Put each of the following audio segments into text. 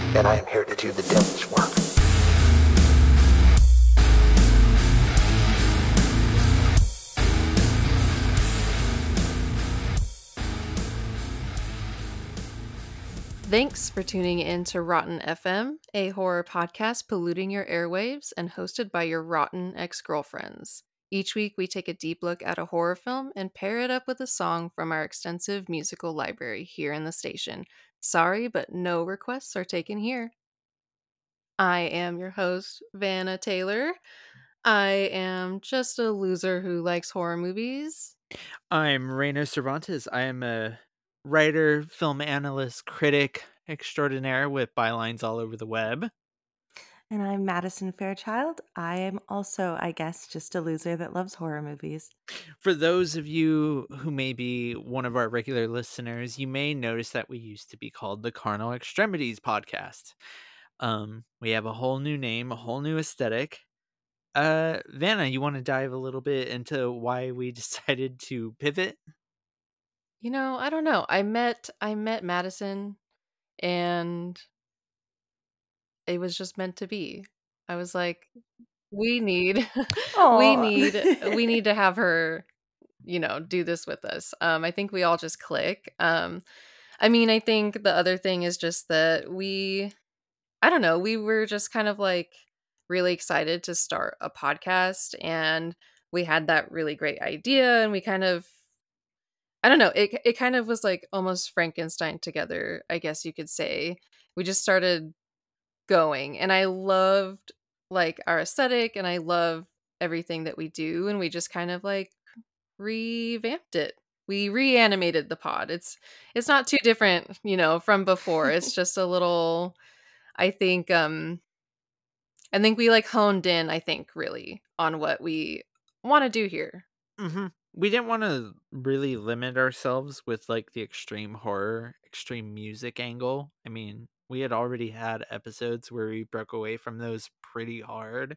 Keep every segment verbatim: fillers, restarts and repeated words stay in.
and I am here to do the devil's work. Thanks for tuning in to Rotten F M, a horror podcast polluting your airwaves and hosted by your rotten ex-girlfriends. Each week, we take a deep look at a horror film and pair it up with a song from our extensive musical library here in the station. Sorry, but no requests are taken here. I am your host, Vanna Taylor. I am just a loser who likes horror movies. I'm Reino Cervantes. I am a writer, film analyst, critic extraordinaire with bylines all over the web. And I'm Madison Fairchild. I am also, I guess, just a loser that loves horror movies. For those of you who may be one of our regular listeners, you may notice that we used to be called the Carnal Extremities Podcast. Um, we have a whole new name, a whole new aesthetic. Uh, Vanna, you want to dive a little bit into why we decided to pivot? You know, I don't know. I met I met Madison and it was just meant to be. I was like, we need we Aw. need we need to have her, you know, do this with us. Um, I think we all just click. Um, I mean, I think the other thing is just that we I don't know, we were just kind of like really excited to start a podcast and we had that really great idea and we kind of I don't know, it it kind of was like almost Frankenstein together, I guess you could say. We just started going and I loved like our aesthetic and I love everything that we do and we just kind of like revamped it. We reanimated the pod. It's it's not too different, you know, from before. It's just a little I think um I think we like honed in, I think, really on what we want to do here. Mm-hmm. We didn't want to really limit ourselves with like the extreme horror, extreme music angle. I mean, we had already had episodes where we broke away from those pretty hard.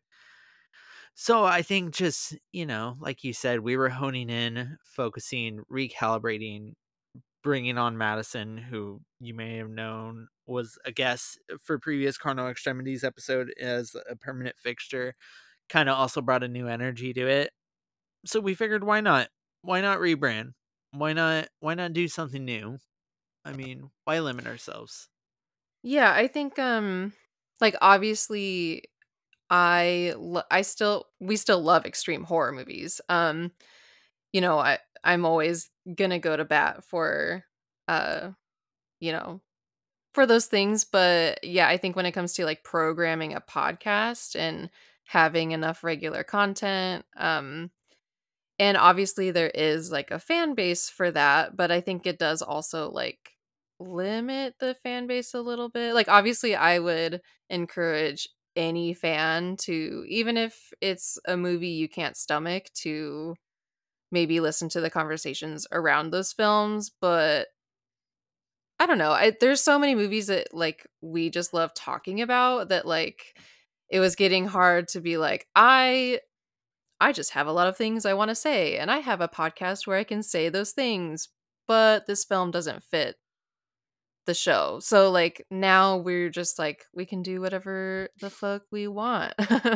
So I think just, you know, like you said, we were honing in, focusing, recalibrating, bringing on Madison, who you may have known was a guest for previous Carnal Extremities episode as a permanent fixture, kind of also brought a new energy to it. So we figured, why not? Why not rebrand? Why not? Why not do something new? I mean, why limit ourselves? Yeah, I think um like obviously I lo- I still we still love extreme horror movies. Um you know, I I'm always going to go to bat for uh you know, for those things, but yeah, I think when it comes to like programming a podcast and having enough regular content um and obviously there is like a fan base for that, but I think it does also like limit the fan base a little bit. Like obviously I would encourage any fan to even if it's a movie you can't stomach to maybe listen to the conversations around those films, but I don't know. I, there's so many movies that like we just love talking about that like it was getting hard to be like I I just have a lot of things I want to say, and I have a podcast where I can say those things, but this film doesn't fit the show. So, like, now we're just like, we can do whatever the fuck we want.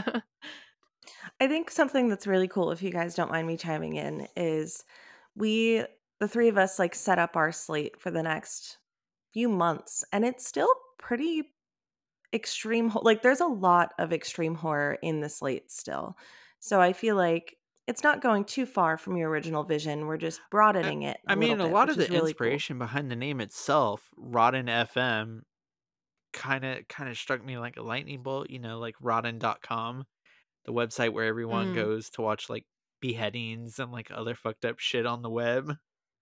I think something that's really cool, if you guys don't mind me chiming in, is we, the three of us, like set up our slate for the next few months, and it's still pretty extreme. ho- Like, there's a lot of extreme horror in the slate still. So I feel like it's not going too far from your original vision. We're just I, broadening it I a little mean, a bit, lot which of is the really cool. inspiration behind the name itself, Rotten F M, kind of kind of struck me like a lightning bolt. You know, like rotten dot com, the website where everyone Mm. goes to watch like beheadings and like other fucked up shit on the web.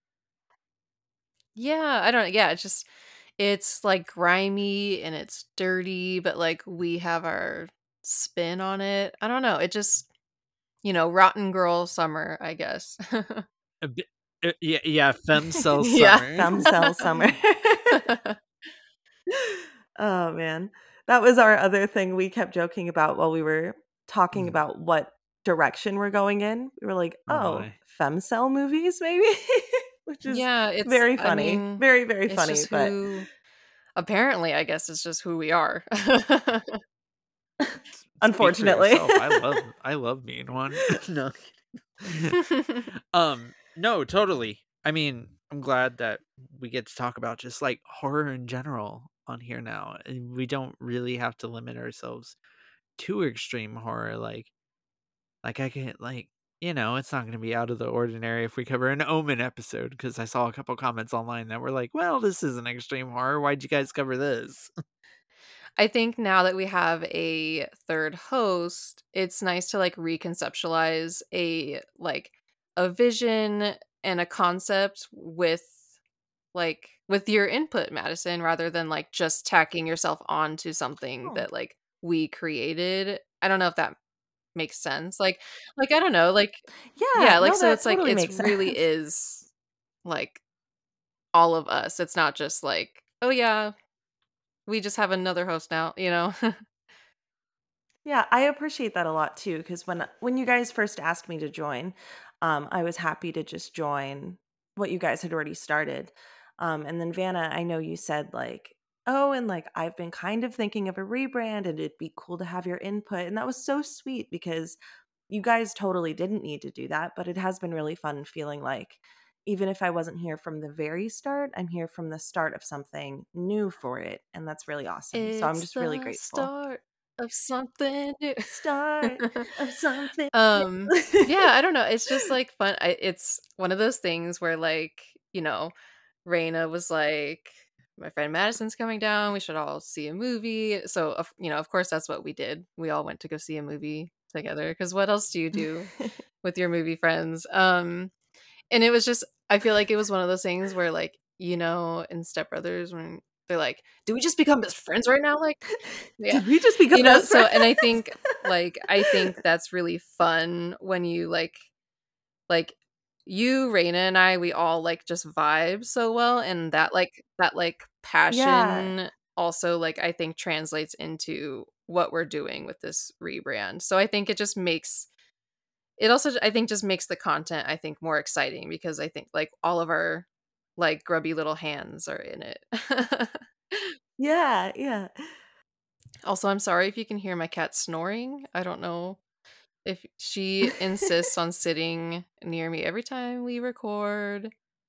Yeah, I don't yeah, it's just it's like grimy and it's dirty, but like we have our spin on it. I don't know. It just, you know, rotten girl summer, I guess. A bit, uh, yeah, yeah, Femcel Yeah. Summer. Thumb cell summer. Oh man. That was our other thing we kept joking about while we were talking Mm. about what direction we're going in. We were like, Oh "Oh, my. femcel movies maybe?" Which is Yeah, it's very I funny. mean, Very, very it's funny, just but who apparently, I guess it's just who we are. Speak for Unfortunately. yourself. I love I love being one. No. um no, totally. I mean, I'm glad that we get to talk about just like horror in general on here now. And we don't really have to limit ourselves to extreme horror. Like like I can like you know, it's not going to be out of the ordinary if we cover an Omen episode because I saw a couple comments online that were like, "Well, this isn't extreme horror. Why'd you guys cover this?" I think now that we have a third host, it's nice to like reconceptualize a like a vision and a concept with like with your input, Madison, rather than like just tacking yourself onto something Oh, that like we created. I don't know if that makes sense. Like like I don't know, like yeah. yeah, like No, so that it's like totally it's makes really sense. is like all of us. It's not just like, oh yeah, we just have another host now, you know? Yeah, I appreciate that a lot too. Because when when you guys first asked me to join, um, I was happy to just join what you guys had already started. Um, and then Vanna, I know you said like, oh, and like I've been kind of thinking of a rebrand, and it'd be cool to have your input, and that was so sweet because you guys totally didn't need to do that, but it has been really fun feeling like even if I wasn't here from the very start, I'm here from the start of something new for it, and that's really awesome. So I'm It's just really the grateful. start of something new. Start of something Um, new. yeah, I don't know. It's just like fun. I, it's one of those things where like, you know, Raina was like, my friend Madison's coming down. We should all see a movie. So, of, you know, of course, that's what we did. We all went to go see a movie together because what else do you do with your movie friends? Um, and it was just, I feel like it was one of those things where like, you know, in Step Brothers when they're like, do we just become best friends right now? Like, yeah, Did we just become you know, best so, and I friends? think like, I think that's really fun when you like, like you, Raina, and I, we all like just vibe so well, and that like that like Yeah. passion also like I think translates into what we're doing with this rebrand. So I think it just makes it also I think just makes the content I think more exciting because I think like all of our like grubby little hands are in it. Yeah, yeah. Also, I'm sorry if you can hear my cat snoring. I don't know if she insists on sitting near me every time we record.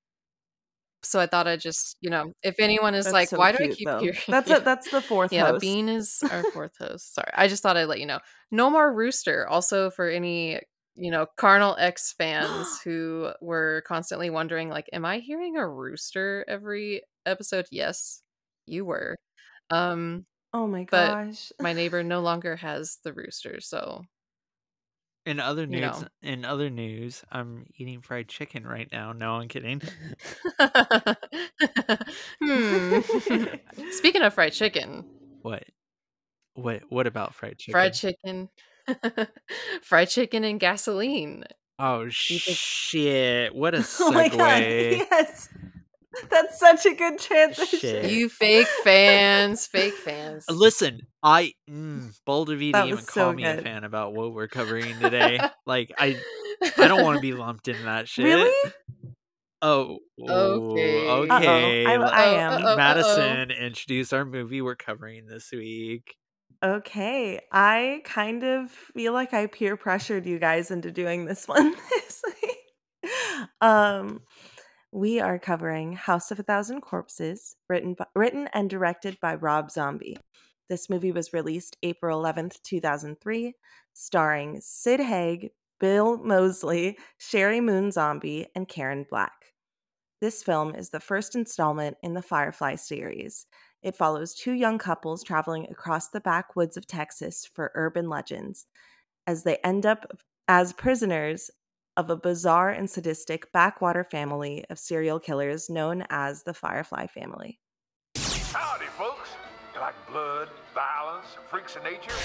So I thought I'd just, you know, if anyone is That's like, so "Why do I cute keep though. hearing That's you?" a that's the fourth Yeah, host. Bean is our fourth host. Sorry. I just thought I'd let you know. No more Rooster. Also for any, you know, Carnal X fans who were constantly wondering like, "Am I hearing a rooster every episode?" Yes, you were. Um, Oh my but gosh. my neighbor no longer has the rooster, so, In other you news, know. in other news, I'm eating fried chicken right now. No, I'm kidding. Hmm. Speaking of fried chicken, What? What? What about fried fried chicken? chicken, fried chicken and gasoline. Oh Do you think shit! What a Oh my god. segue! Yes. That's such a good transition. Shit. you fake fans, fake fans. Listen, I mm, Bold of you to That even was call so me a good. fan about what we're covering today. Like I, I don't want to be lumped in that shit. Really? Oh, Okay. Uh-oh. okay. I let- I Uh-oh, am. uh-oh, uh-oh. Madison, introduce our movie we're covering this week. Okay. I kind of feel like I peer pressured you guys into doing this one this week. Um we are covering House of a Thousand Corpses, written by, written and directed by Rob Zombie. This movie was released April eleventh, two thousand three, starring Sid Haig, Bill Moseley, Sherry Moon Zombie, and Karen Black. This film is the first installment in the Firefly series. It follows two young couples traveling across the backwoods of Texas for urban legends as they end up as prisoners of a bizarre and sadistic backwater family of serial killers known as the Firefly family. Howdy, folks. You like blood, violence, freaks of nature?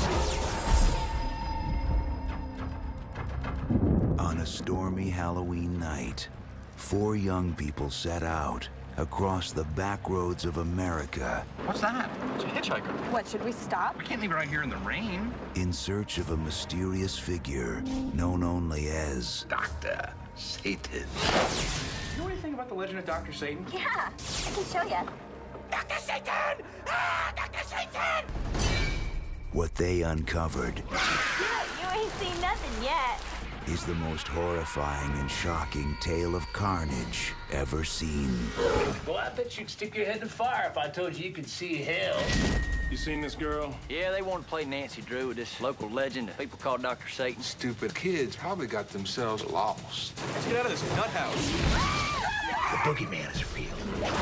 On a stormy Halloween night, four young people set out across the back roads of America What's that? It's a hitchhiker. What, should we stop? We can't leave her out here in the rain. in search of a mysterious figure known only as Doctor Satan. You know anything about the legend of Doctor Satan? Yeah, I can show you. Doctor Satan! Ah, Doctor Satan! What they uncovered You ain't seen nothing yet. is the most horrifying and shocking tale of carnage ever seen. Well, I bet you'd stick your head in the fire if I told you you could see hell. You seen this girl? Yeah, they want to play Nancy Drew with this local legend that people call Doctor Satan. Stupid kids probably got themselves lost. Let's get out of this nut house. The boogeyman is real.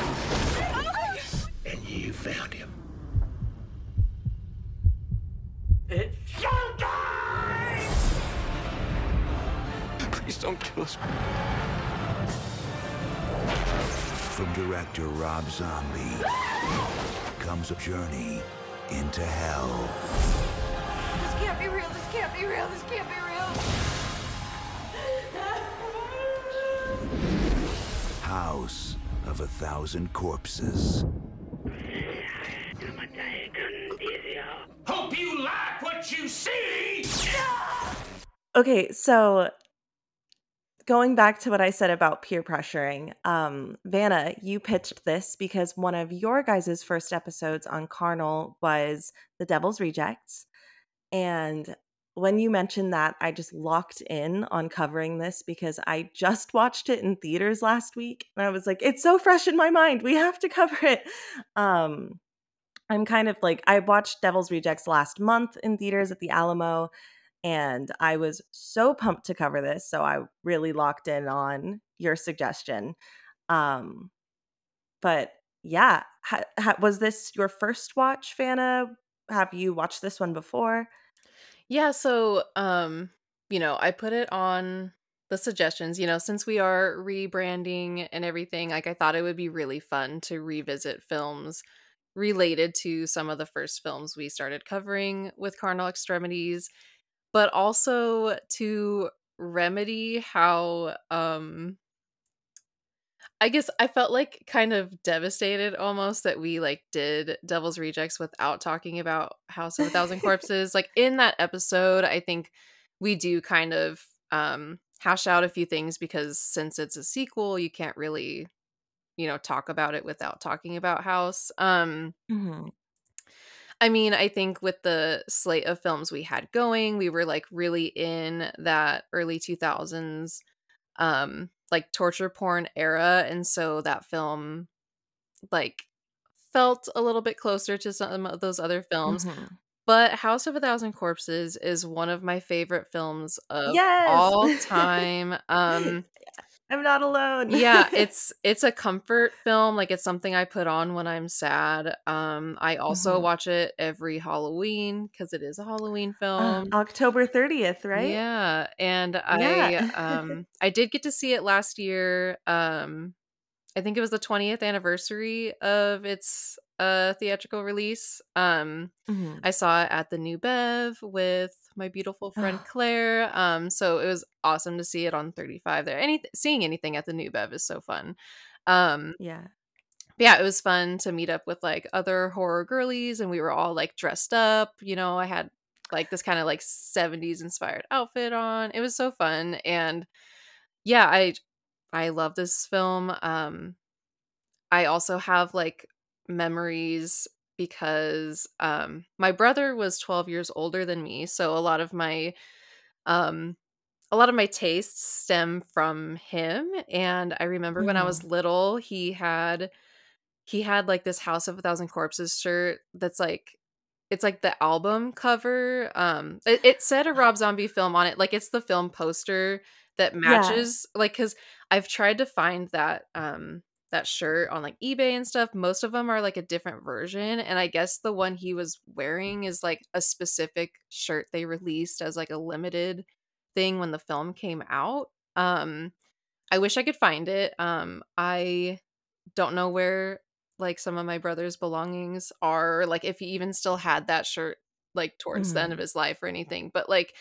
And you found him. It's showtime! Please don't kill us. From director Rob Zombie comes a journey into hell. This can't be real. This can't be real. This can't be real. House of a Thousand Corpses. Hope you like what you see! Okay, so going back to what I said about peer pressuring, um, Vanna, you pitched this because one of your guys' first episodes on Carnal was The Devil's Rejects. And when you mentioned that, I just locked in on covering this because I just watched it in theaters last week. And I was like, it's so fresh in my mind. We have to cover it. Um, I'm kind of like, I watched Devil's Rejects last month in theaters at the Alamo. And I was so pumped to cover this. So I really locked in on your suggestion. Um, but yeah, ha- ha- was this your first watch, Vanna? Have you watched this one before? Yeah, so um, you know, I put it on the suggestions, you know, since we are rebranding and everything, like I thought it would be really fun to revisit films related to some of the first films we started covering with Carnal Extremities, but also to remedy how um I guess I felt like kind of devastated almost that we like did Devil's Rejects without talking about House of a Thousand Corpses. Like in that episode, I think we do kind of um hash out a few things because since it's a sequel, you can't really, you know, talk about it without talking about House. Um Mhm. I mean, I think with the slate of films we had going, we were like really in that early two thousands um like torture porn era, and so that film like felt a little bit closer to some of those other films. Mhm. But House of a Thousand Corpses is one of my favorite films of Yes. all time. Um I'm not alone. yeah, it's it's a comfort film. Like it's something I put on when I'm sad. Um, I also Mhm. watch it every Halloween because it is a Halloween Uh, film. October thirtieth, right? Yeah, and I Yeah. um I did get to see it last year. Um, I think it was the twentieth anniversary of its uh theatrical release. Um, Mhm. I saw it at the New Bev with my beautiful friend Oh, Claire. Um, so it was awesome to see it on thirty-five there. Any seeing anything at the New Bev is so fun. Um, yeah. but yeah, it was fun to meet up with like other horror girlies, and we were all like dressed up. You know, I had like this kind of like seventies inspired outfit on. It was so fun, and yeah, I I love this film. Um, I also have like memories because um my brother was twelve years older than me, so a lot of my um a lot of my tastes stem from him. And I remember when I was Mhm. little, he had he had like this House of a Thousand Corpses shirt that's like it's like the album cover. Um it, it said a Rob Zombie film on it. Like it's the film poster that Yeah. matches, like because I've tried to find that um that shirt on like eBay and stuff. Most of them are like a different version. And I guess the one he was wearing is like a specific shirt they released as like a limited thing when the film came out. Um I wish I could find it. Um I don't know where like some of my brother's belongings are, like if he even still had that shirt like towards the end of Mhm. his life or anything. But like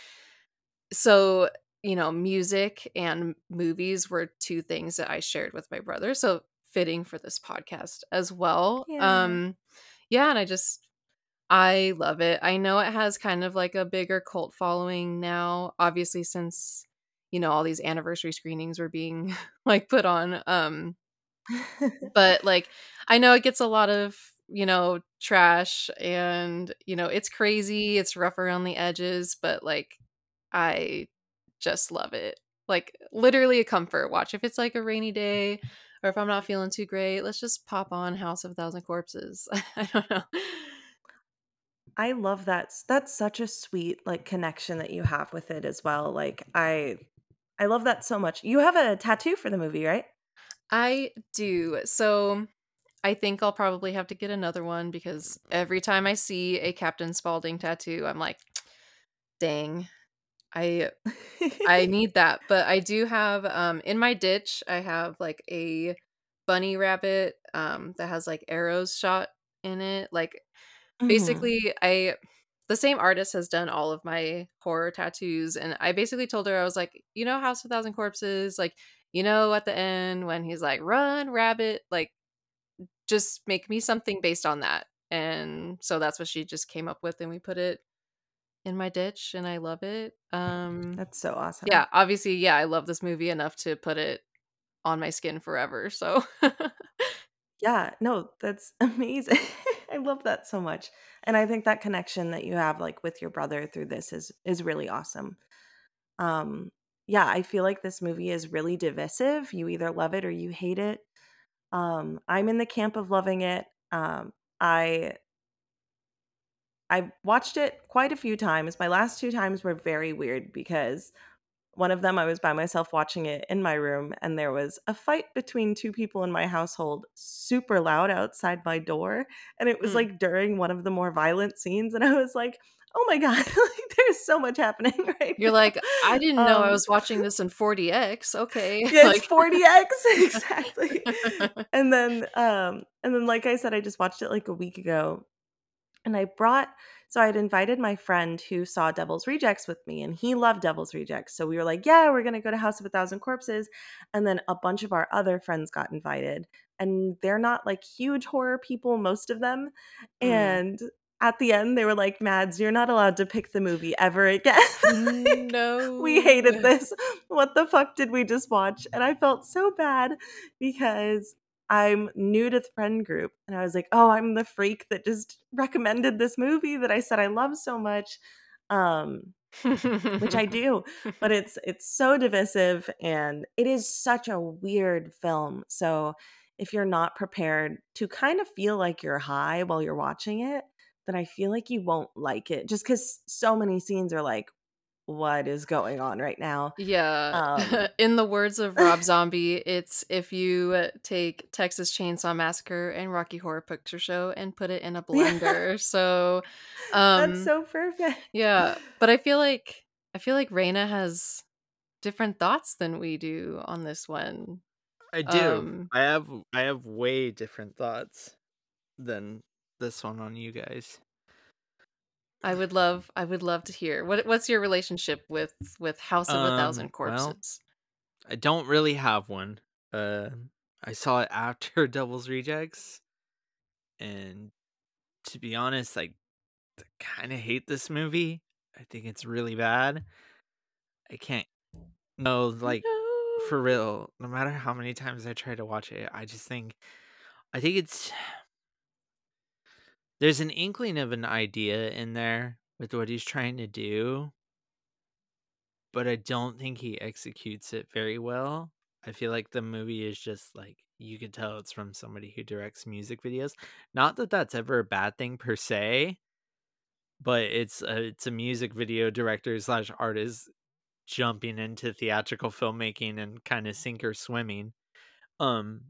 so, you know, music and movies were two things that I shared with my brother. So fitting for this podcast as well. Yeah. Um yeah, and I just I love it. I know it has kind of like a bigger cult following now, obviously since you know all these anniversary screenings were being like put on. Um But like I know it gets a lot of, you know, trash and, you know, it's crazy, it's rough around the edges, but like I just love it. Like literally a comfort watch. If it's like a rainy day or if I'm not feeling too great, let's just pop on House of a Thousand Corpses. I don't know. I love that. S- That's such a sweet like connection that you have with it as well. Like I I love that so much. You have a tattoo for the movie, right? I do. So I think I'll probably have to get another one because every time I see a Captain Spaulding tattoo, I'm like, dang, I I need that. But I do have um in my ditch, I have like a bunny rabbit um that has like arrows shot in it. Like Mhm. basically I the same artist has done all of my horror tattoos and I basically told her I was like, you know House of a Thousand Corpses, like you know at the end when he's like run rabbit, like just make me something based on that. And so that's what she just came up with and we put it in my ditch and I love it. Um That's so awesome. yeah, obviously, yeah, I love this movie enough to put it on my skin forever. So Yeah, no, that's amazing. I love that so much. And I think that connection that you have like with your brother through this is is really awesome. Um yeah, I feel like this movie is really divisive. You either love it or you hate it. Um I'm in the camp of loving it. Um I I watched it quite a few times. My last two times were very weird because one of them I was by myself watching it in my room and there was a fight between two people in my household super loud outside my door, and it was Mm. like during one of the more violent scenes and I was like, "Oh my god, like there's so much happening right you're now." like, I didn't know I Um was watching this in forty X. Okay. yeah, it's Like forty X exactly. And then um and then like I said I just watched it like a week ago and I brought so I'd invited my friend who saw Devil's Rejects with me, and he loved Devil's Rejects. So we were like, yeah, we're going to go to House of a Thousand Corpses. And then a bunch of our other friends got invited. And they're not like huge horror people, most of them. Mm. And at the end, they were like, Mads, you're not allowed to pick the movie ever again. Like, we No. hated this. What the fuck did we just watch? And I felt so bad because I'm new to the friend group and I was like, "Oh, I'm the freak that just recommended this movie that I said I love so much." Um, which I do, but it's it's so divisive and it is such a weird film. So, if you're not prepared to kind of feel like you're high while you're watching it, then I feel like you won't like it just cuz so many scenes are like, "What is going on right now?" Yeah. Um In the words of Rob Zombie, it's if you uh, take Texas Chainsaw Massacre and Rocky Horror Picture Show and put it in a yeah, blender. So, that's um so perfect. yeah, but I feel like I feel like Reina has different thoughts than we do on this one. I do. Um, I have I have way different thoughts than this one on you guys. I would love I would love to hear. What what's your relationship with with House of a Um, Thousand well, Corpses? I don't really have one. Uh, I saw it after Devil's Rejects, and to be honest, I kind of hate this movie. I think it's really bad. I can't. No, like for No. real. No matter how many times I try to watch it, I just think I think it's there's an inkling of an idea in there with what he's trying to do, but I don't think he executes it very well. I feel like the movie is just like you could tell it's from somebody who directs music videos. Not that that's ever a bad thing per se, but it's a, it's a music video director slash artist jumping into theatrical filmmaking and kind of sink or swimming. Um,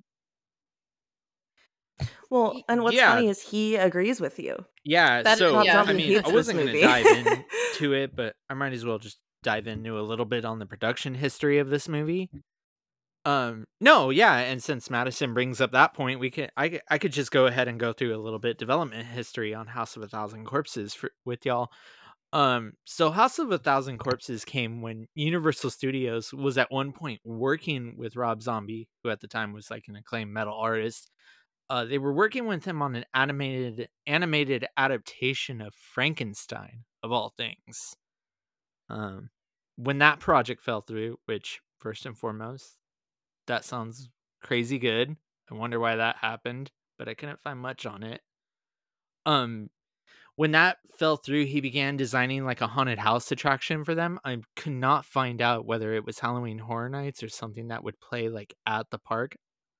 Well, Y- and what's yeah, funny is he agrees with you. yeah. That So Rob yeah. I Zombie mean, I hates this wasn't gonna movie. dive into it, but I might as well just dive into a little bit on the production history of this movie. Um, no, yeah, and since Madison brings up that point, we can I c- I could just go ahead and go through a little bit development history on House of a Thousand Corpses for, with y'all. Um, so House of a Thousand Corpses came when Universal Studios was at one point working with Rob Zombie, who at the time was like an acclaimed metal artist. Uh, they were working with him on an animated animated adaptation of Frankenstein, of all things. Um, when that project fell through, which first and foremost, that sounds crazy good. I wonder why that happened, but I couldn't find much on it. Um, when that fell through, he began designing like a haunted house attraction for them. I could not find out whether it was Halloween Horror Nights or something that would play like at the park.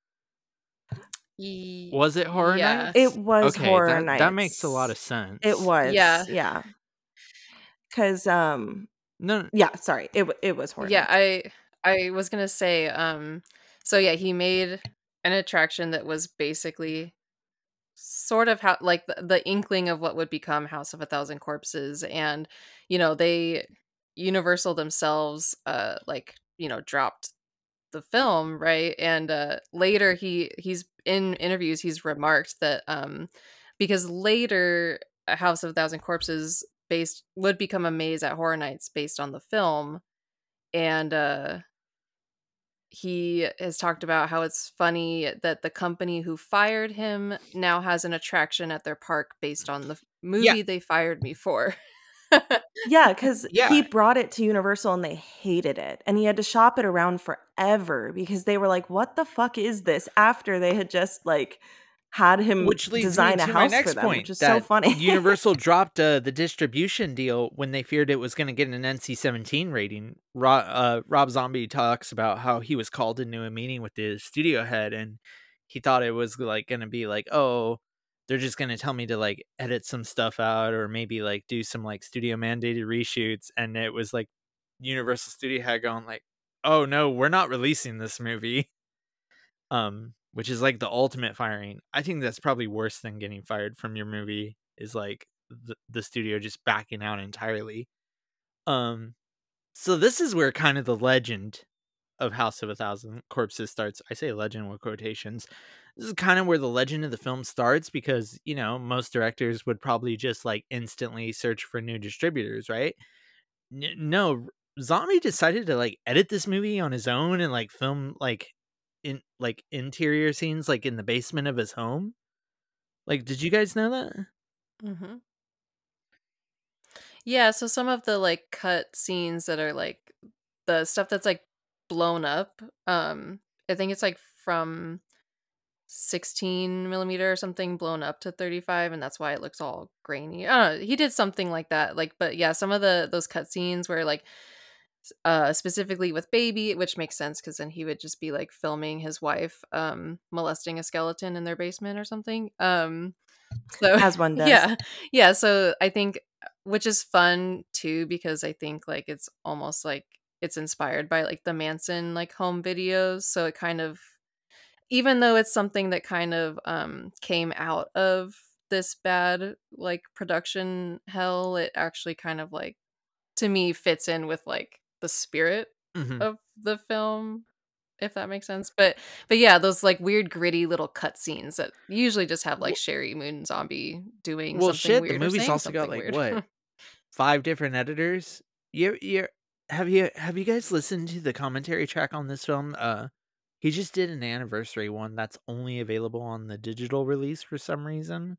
Ye- Was it Horror yeah. Nights? It was Okay, Horror that, Nights. that makes a lot of sense. It was. Yeah. Yeah. Cuz um No, yeah, sorry. It w- it was Horror Yeah, Nights. I I was gonna say, um, so yeah, he made an attraction that was basically sort of how like the, the inkling of what would become House of a Thousand Corpses, and you know they Universal themselves, uh, like you know dropped the film, right? And uh, later he he's in interviews he's remarked that um, because later a House of a Thousand Corpses based would become a maze at Horror Nights based on the film, and uh he has talked about how it's funny that the company who fired him now has an attraction at their park based on the f- movie Yeah. they fired me for. Yeah, cuz Yeah. he brought it to Universal and they hated it. And he had to shop it around forever because they were like, "What the fuck is this?" after they had just like had him Which leads design me a to my house for next them, point, which is that so funny. Universal dropped uh, the distribution deal when they feared it was going to get an N C seventeen rating. Ro- uh, Rob Zombie talks about how he was called into a meeting with the studio head, and he thought it was like going to be like, oh, they're just going to tell me to like edit some stuff out, or maybe like do some like studio mandated reshoots, and it was like Universal Studio head going like, oh no, we're not releasing this movie. Um, which is like the ultimate firing. I think that's probably worse than getting fired from your movie, is like the, the studio just backing out entirely. Um, so this is where kind of the legend of House of a Thousand Corpses starts. I say legend with quotations. This is kind of where the legend of the film starts because, you know, most directors would probably just like instantly search for new distributors, right? N- no, Zombie decided to like edit this movie on his own and like film like in like interior scenes like in the basement of his home. Like, did you guys know that? hmm Yeah, so some of the like cut scenes that are like the stuff that's like blown up, um, I think it's like from sixteen millimeter or something blown up to thirty-five, and that's why it looks all grainy. I don't know, he did something like that. Like, but yeah, some of the those cut scenes where like s- uh specifically with baby, which makes sense because then he would just be like filming his wife um molesting a skeleton in their basement or something. Um so As one does. yeah. Yeah, so I think which is fun too because I think like it's almost like it's inspired by like the Manson like home videos, so it kind of even though it's something that kind of um came out of this bad like production hell, it actually kind of like to me fits in with like the spirit Mm-hmm. of the film, if that makes sense. But but yeah, those like weird gritty little cut scenes that usually just have like Well, Sherry Moon Zombie doing well something shit, the weird or movie's saying also got something like weird. what? Five different editors? You you have you have you guys listened to the commentary track on this film? Uh he just did an anniversary one that's only available on the digital release for some reason.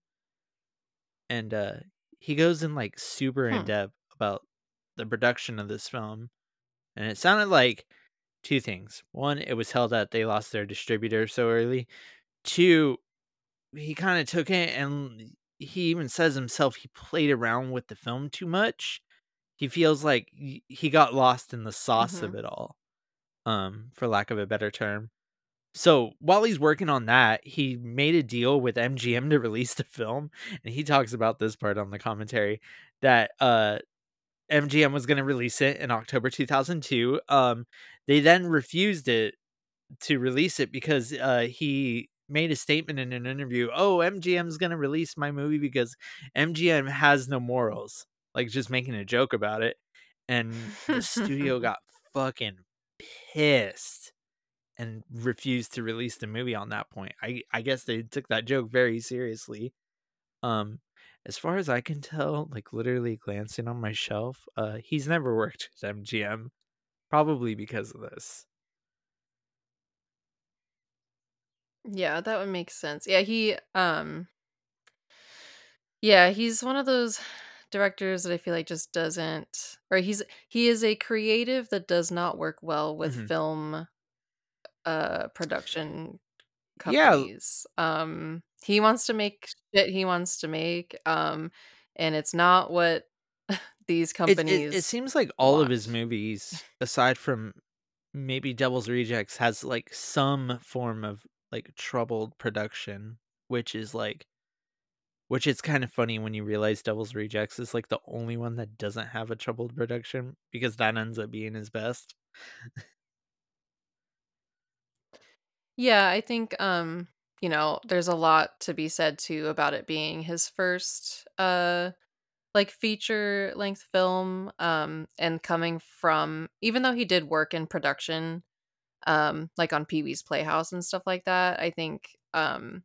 And uh he goes in like super in Hmm. depth about the production of this film. And it sounded like two things. One, it was held that they lost their distributor so early. Two, he kind of took it and he even says himself he played around with the film too much. He feels like y- he got lost in the sauce of Mhm. it all, um, for lack of a better term. So while he's working on that, he made a deal with M G M to release the film, and he talks about this part on the commentary that uh M G M was going to release it in October two thousand two. Um, they then refused it to release it because uh, he made a statement in an interview. Oh, M G M's going to release my movie because M G M has no morals. Like just making a joke about it. And the studio got fucking pissed and refused to release the movie on that point. I, I guess they took that joke very seriously. Um, as far as I can tell, like literally glancing on my shelf, uh, he's never worked with M G M, probably because of this. Yeah, that would make sense. Yeah, he um yeah, he's one of those directors that I feel like just doesn't or he's he is a creative that does not work well with Mhm. film uh production Yeah. companies. Um, he wants to make shit he wants to make, um, and it's not what these It, it it companies seems like all of his want. movies, aside from maybe Devil's Rejects, has like some form of like troubled production, which is like which is kind of funny when you realize Devil's Rejects is like the only one that doesn't have a troubled production because that ends up being his best. Yeah, I think um, you know, there's a lot to be said too about it being his first uh like feature length film, um, and coming from, even though he did work in production, um, like on Pee-wee's Playhouse and stuff like that, I think um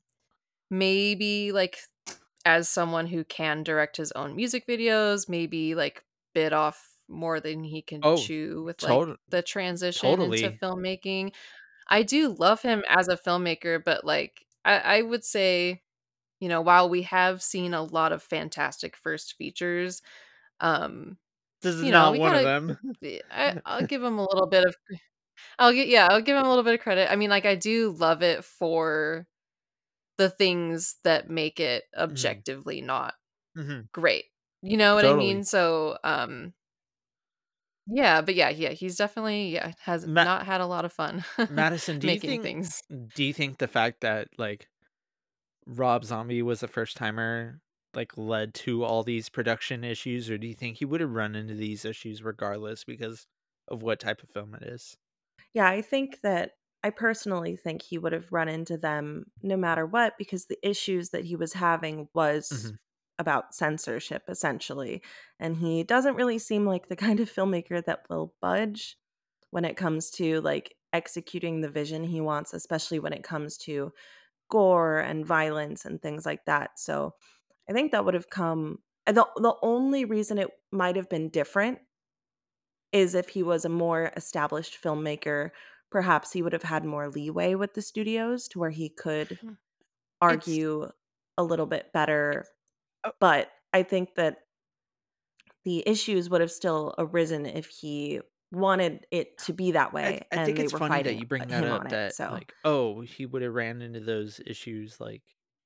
maybe like as someone who can direct his own music videos, maybe like bit off more than he can Oh, chew with like tot- the transition into totally. filmmaking. I do love him as a filmmaker, but like I, I would say, you know, while we have seen a lot of fantastic first features, um, This is you know, not we one of gotta them. I, I'll give him a little bit of I'll get yeah, I'll give him a little bit of credit. I mean, like I do love it for the things that make it Mhm. objectively not Mhm. great. You know what I Totally. mean? So, um yeah, but yeah, yeah, he's definitely yeah, has Ma- not had a lot of fun Madison, do you making think things. do you think the fact that like Rob Zombie was a first timer like led to all these production issues, or do you think he would have run into these issues regardless because of what type of film it is? Yeah, I think that I personally think he would have run into them no matter what because the issues that he was having was Mhm. about censorship essentially. And he doesn't really seem like the kind of filmmaker that will budge when it comes to like executing the vision he wants, especially when it comes to gore and violence and things like that. So I think that would have come the the only reason it might have been different is if he was a more established filmmaker, perhaps he would have had more leeway with the studios to where he could Hmm. It's argue a little bit better. oh, But I think that the issues would have still arisen if he wanted it to be that I th- way I think and they it's were funny that fighting you bring that him up on it. that So, like oh he would have ran into those issues like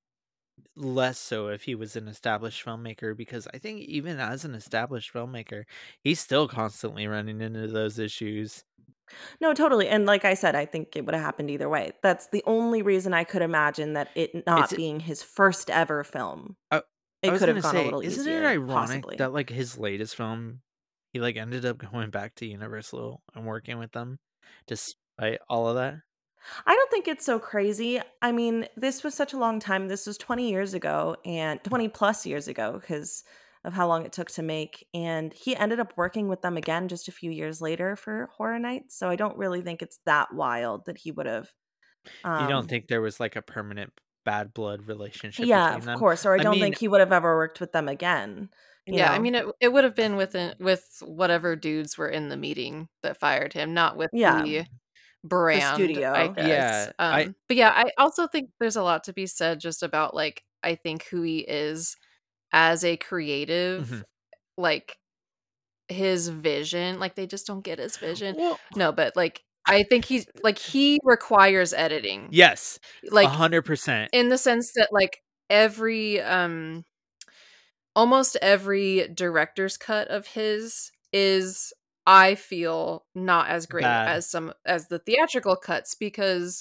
less so if he was an established filmmaker because I think even as an established filmmaker he's still constantly running into those issues. no, totally. And like I said, I think it would have happened either way. That's the only reason I could imagine that it It's not being his first ever film. I, I It was could have gonna gone a say, little isn't it easier, ironic possibly. that like his latest film, he like ended up going back to Universal and working with them, despite all of that? I don't think it's so crazy. I mean, this was such a long time. This was twenty years ago and twenty plus years ago because of how long it took to make. And he ended up working with them again just a few years later for Horror Nights. So I don't really think it's that wild that he would have. You don't Um, think there was like a permanent bad blood relationship yeah, between of them? course. Or I I don't mean, think he would have ever worked with them again, you Yeah, I know? mean it it would have been within with whatever dudes were in the meeting that fired him, not with Yeah, the the brand, I studio. guess. yeah, I Um, but yeah, I also think there's a lot to be said just about like I think who he is as a creative, mhm. like his vision, like they just don't get his vision. Well, No, but like I think he's like he requires editing. yes, a Like hundred percent. in the sense that like every um almost every director's cut of his is I feel not as great Bad. as some as the theatrical cuts because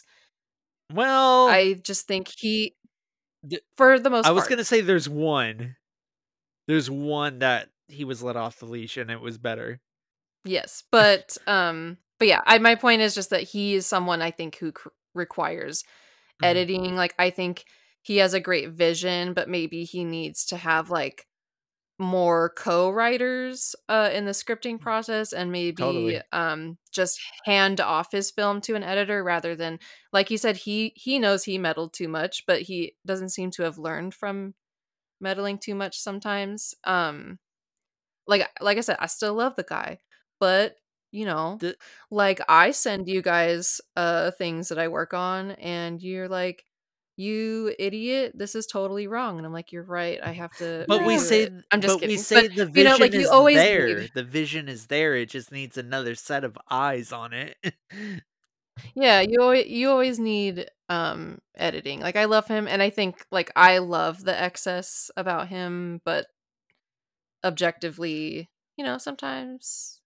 Well, I just think he th- for the I most was part. gonna say there's one, there's one that he was let off the leash and it was better. Yes, but um but yeah, I my point is just that he is someone I think who cr- requires Mhm. editing. Like I think he has a great vision, but maybe he needs to have like more co-writers uh in the scripting process and maybe Totally. um just hand off his film to an editor rather than like you said he he knows he meddled too much but he doesn't seem to have learned from meddling too much sometimes. um like like I said, I still love the guy, but you know, The, like I send you guys uh things that I work on and you're like, "You idiot, this is totally wrong." And I'm like, "You're right. I have to but we redo say, it." th- I'm just but we kidding. But say the you know, vision like you is always there. need The vision is there. It just needs another set of eyes on it. Yeah, you always you always need um editing. Like I love him and I think like I love the excess about him, but objectively, you know, sometimes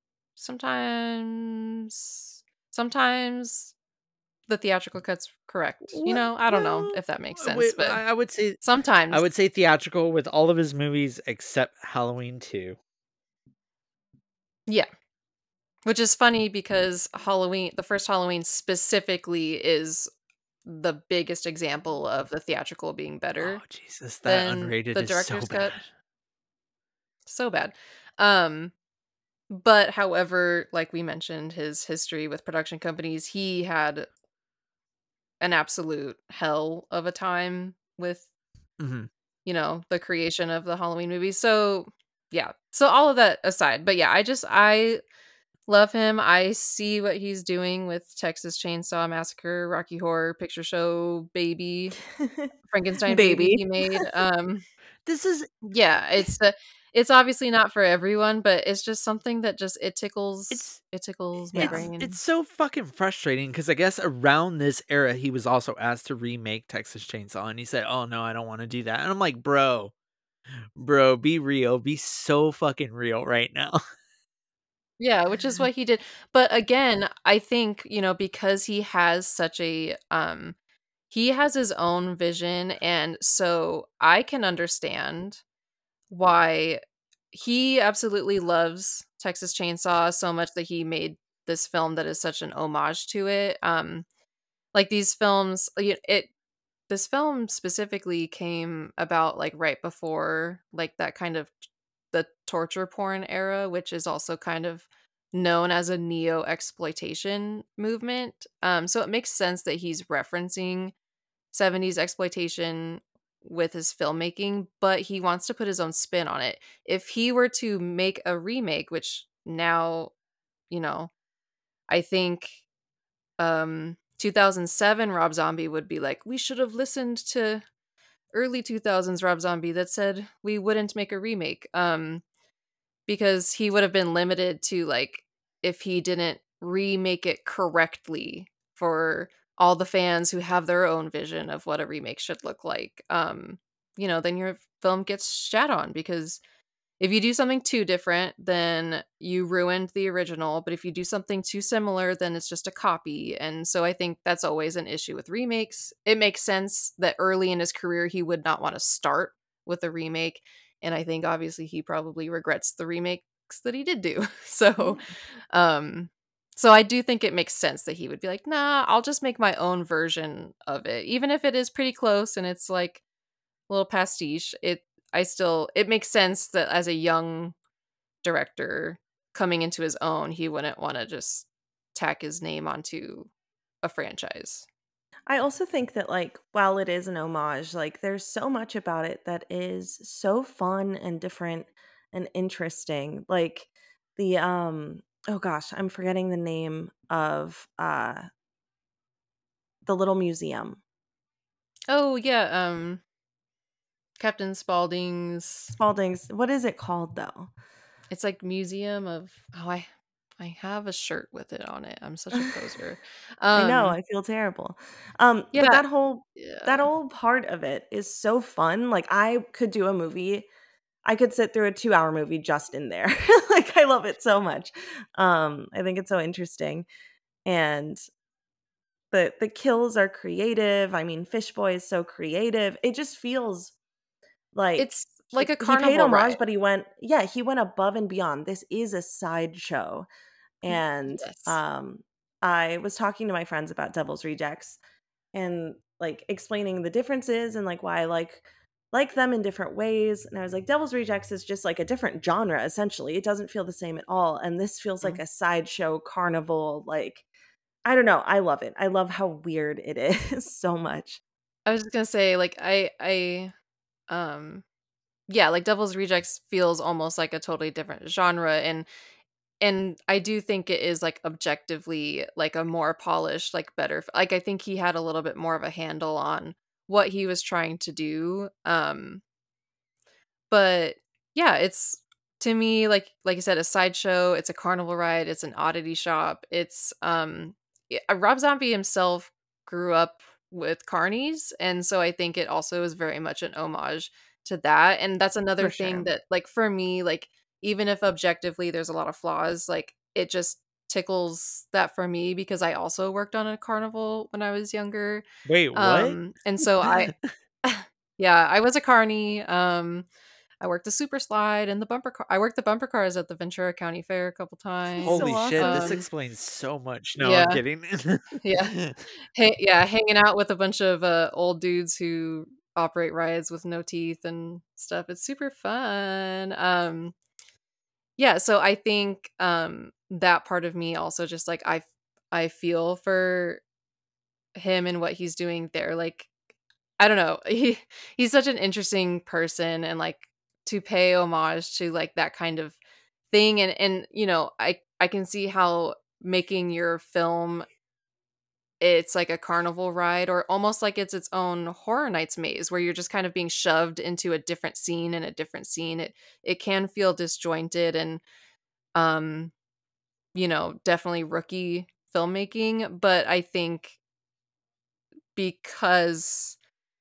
sometimes sometimes the theatrical cut's correct. You Well, know, I don't know well, if that makes uh, wait, sense, but I I would say I sometimes. would say theatrical with all of his movies except Halloween two. Yeah. Which is funny because Halloween, the first Halloween specifically is the biggest example of the theatrical being Oh better Jesus, that than unrated the is so director's cut. bad. So bad. Um, but however, like we mentioned, his history with production companies, he had an absolute hell of a time with, Mhm. you know, the creation of the Halloween movies. So yeah. So all of that aside, but yeah, I just I love him. I see what he's doing with Texas Chainsaw Massacre, Rocky Horror Picture Show, Baby, Frankenstein Baby Baby. he made. Um, This is yeah, it's uh, it's obviously not for everyone, but it's just something that just it tickles it's it tickles my Yeah. it's brain. it's so fucking frustrating because I guess around this era he was also asked to remake Texas Chainsaw and he said, "Oh no, I don't want to do that." And I'm like, "Bro, bro, be real. Be so fucking real right now." Yeah, which is what he did. But again, I think, you know, because he has such a um he has his own vision and so I can understand why he absolutely loves Texas Chainsaw so much that he made this film that is such an homage to it. Um, like these films, y- it this film specifically came about like right before like that kind of the torture porn era, which is also kind of known as a neo exploitation movement. Um, so it makes sense that he's referencing seventies exploitation with his filmmaking, but he wants to put his own spin on it. If he were to make a remake, which now, you know, I think um two thousand seven Rob Zombie would be like, we should have listened to early two thousands Rob Zombie that said we wouldn't make a remake. Um because he would have been limited to like if he didn't remake it correctly for all the fans who have their own vision of what a remake should look like. Um, you know, then your film gets shat on because if you do something too different, then you ruined the original. But if you do something too similar, then it's just a copy. And so I think that's always an issue with remakes. It makes sense that early in his career, he would not want to start with a remake. And I think obviously he probably regrets the remakes that he did do. So, um, so I do think it makes sense that he would be like, nah, I'll just make my own version of it. Even if it is pretty close and it's like a little pastiche, it I still it makes sense that as a young director coming into his own, he wouldn't want to just tack his name onto a franchise. I also think that like while it is an homage, like there's so much about it that is so fun and different and interesting. Like the um oh gosh, I'm forgetting the name of uh the little museum. Oh yeah, um Captain Spaulding's Spalding's, what is it called though? it's like Museum of oh I I have a shirt with it on it. I'm such a poser. I know, Um I feel terrible. Um, but yeah, that whole that yeah. whole part of it is so fun. Like I could do a movie. I could sit through a two-hour movie just in there. Like I love it so much. Um, I think it's so interesting. And the the kills are creative. I mean, Fishboy is so creative. It just feels like It's like he, a he paid carnival homage, ride. but he went, yeah, he went above and beyond. This is a sideshow. And Yes. um I was talking to my friends about Devil's Rejects and like explaining the differences and like why I like like them in different ways. And I was like, Devil's Rejects is just like a different genre, essentially. It doesn't feel the same at all. And this feels like Mhm. a sideshow carnival, like I don't know. I love it. I love how weird it is so much. I was just gonna say, like, I I um yeah, like Devil's Rejects feels almost like a totally different genre and and I do think it is like objectively like a more polished, like better f- like I think he had a little bit more of a handle on what he was trying to do. Um but yeah, it's to me like like I said, a sideshow, it's a carnival ride, it's an oddity shop. It's um yeah, Rob Zombie himself grew up with carnies, and so I think it also is very much an homage to that. And that's another For thing sure. that, like, for me, like, even if objectively there's a lot of flaws, like, it just tickles that for me because I also worked on a carnival when I was younger. Wait, what? Um, and so I yeah, I was a carny. Um, I worked the super slide and the bumper car. I worked the bumper cars at the Ventura County Fair a couple That's so Holy times. shit, this awesome. Um, explains so much. No, I'm yeah, kidding. yeah, hey, yeah, hanging out with a bunch of uh, old dudes who operate rides with no teeth and stuff. It's super fun. Um, yeah, so I think um that part of me also just like I I feel for him and what he's doing there. Like I don't know. He he's such an interesting person, and like to pay homage to like that kind of thing, and and you know, I I can see how making your film it's like a carnival ride or almost like it's its own Horror Nights maze where you're just kind of being shoved into a different scene and a different scene. It it can feel disjointed and um you know, definitely rookie filmmaking, but I think because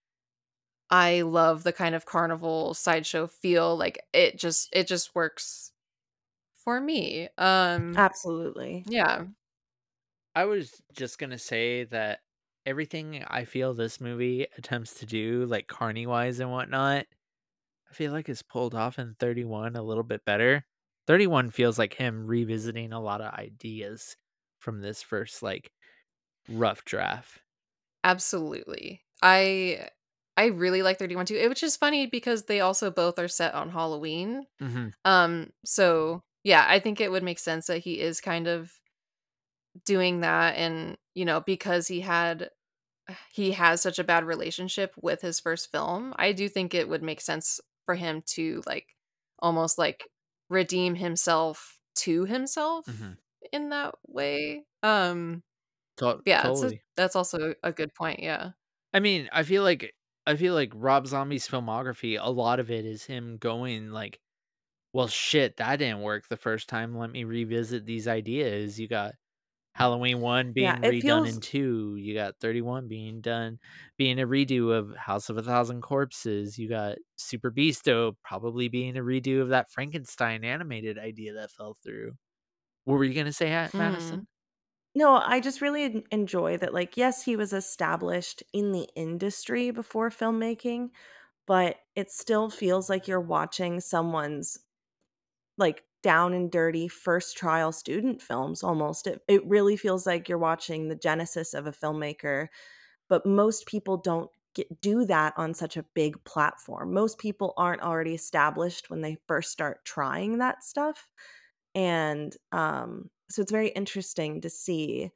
I love the kind of carnival sideshow feel, like, it just it just works for me. Um, Absolutely. yeah. I was just gonna say that everything I feel this movie attempts to do, like carny wise and whatnot, I feel like it's pulled off in thirty-one a little bit better. thirty-one feels like him revisiting a lot of ideas from this first like rough draft. Absolutely. I I really like thirty-one too, eh, which is funny because they also both are set on Halloween. Mhm. Um, so, yeah, I think it would make sense that he is kind of doing that and, you know, because he had he has such a bad relationship with his first film, I do think it would make sense for him to, like, almost, like, redeem himself to himself Mhm. in that way. Um, To- yeah, it's a totally. that's also a good point, yeah. I mean, I feel like I feel like Rob Zombie's filmography, a lot of it is him going like, well, shit, that didn't work the first time. Let me revisit these ideas. You got Halloween one Yeah, being it redone feels in two. You got thirty-one being done, being a redo of House of a Thousand Corpses. You got Super Beasto probably being a redo of that Frankenstein animated idea that fell through. What were you gonna say, at Hmm. Madison? No, I just really en enjoy that, like, yes, he was established in the industry before filmmaking, but it still feels like you're watching someone's, like, down and dirty first trial student films almost. It it really feels like you're watching the genesis of a filmmaker, but most people don't get do that on such a big platform. Most people aren't already established when they first start trying that stuff, and, um, so it's very interesting to see